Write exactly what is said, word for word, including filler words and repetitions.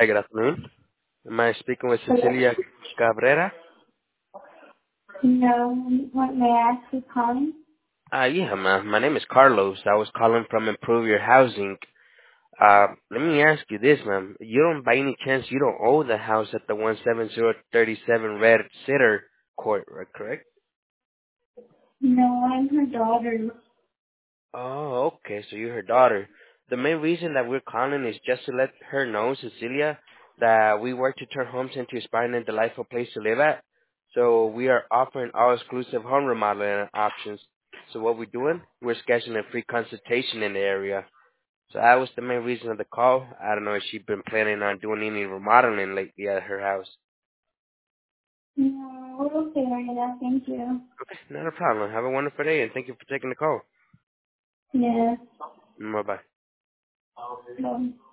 Hi, good afternoon. Am I speaking with Hello? Cecilia Cabrera? No, what may I ask who's calling? Uh, yeah, ma'am. My name is Carlos. I was calling from Improve Your Housing. Uh, let me ask you this, ma'am. You don't, by any chance, you don't own the house at the one seven zero three seven Red Sitter Court, right, correct? No, I'm her daughter. Oh, okay. So you're her daughter. The main reason that we're calling is just to let her know, Cecilia, that we work to turn homes into inspiring and delightful place to live at. So we are offering all exclusive home remodeling options. So what we're doing, we're scheduling a free consultation in the area. So that was the main reason of the call. I don't know if she's been planning on doing any remodeling lately at her house. No, we're okay right now, thank you. Okay, not a problem. Have a wonderful day, and thank you for taking the call. Yes. Bye bye. No.